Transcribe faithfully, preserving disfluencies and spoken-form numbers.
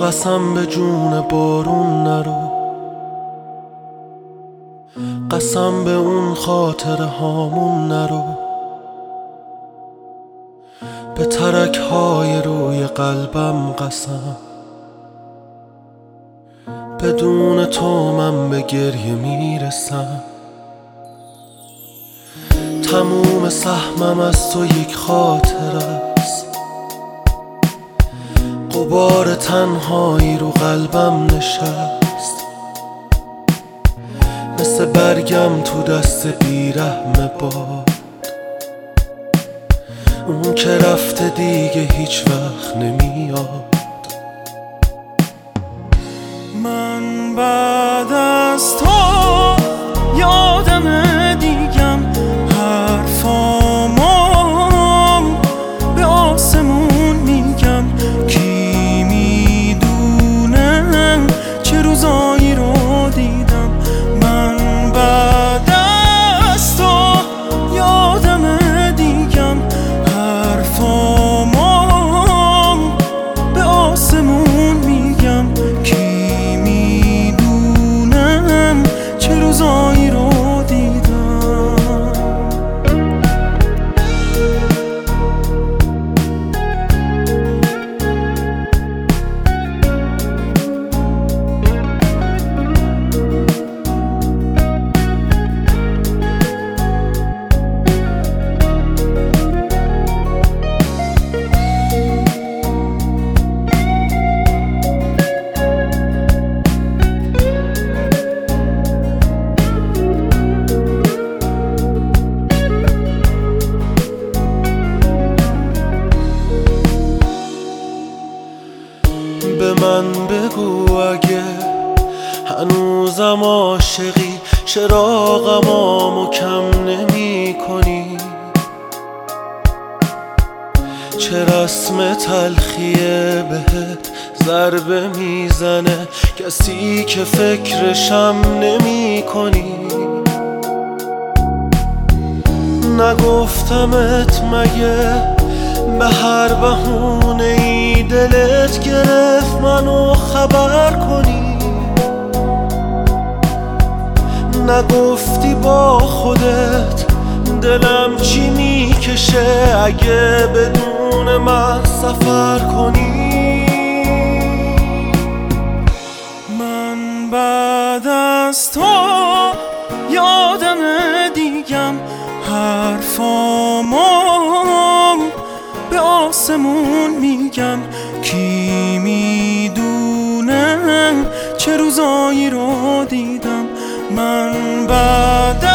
قسم به جون بارون نرو، قسم به اون خاطره هامون نرو، به ترک های روی قلبم قسم، بدون تو من به گریه میرسم. تموم سهمم از تو یک خاطره است، غبار تنهایی رو قلبم نشست، مثل برگم تو دست بیرحم باد، اون که رفته دیگه هیچ وقت نمیاد. من بعد از تو یادم دیگم حرفامو به آسمون میگم، کی میدونه چه روزایی رو دیدم. من بعد از تو یادم دیگم حرفامو به آسمون میگم، کی میدونه چه روزایی رو دیدم. به من بگو اگه هنوزم عاشقی، چراغمامو کم نمی کنی. چه رسم تلخیه بهت ضربه میزنه، کسی که فکرشم نمی کنی. نگفتمت مگه به هر بهونه ای دلت گرفت منو خبر کنی؟ نگفتی با خودت دلم چی میکشه اگه بدون من سفر کنی؟ من بعد از تو یادم دیگم حرفامو به آسمون میگم، کی میدونه چه روزایی رو دیدم. من بعد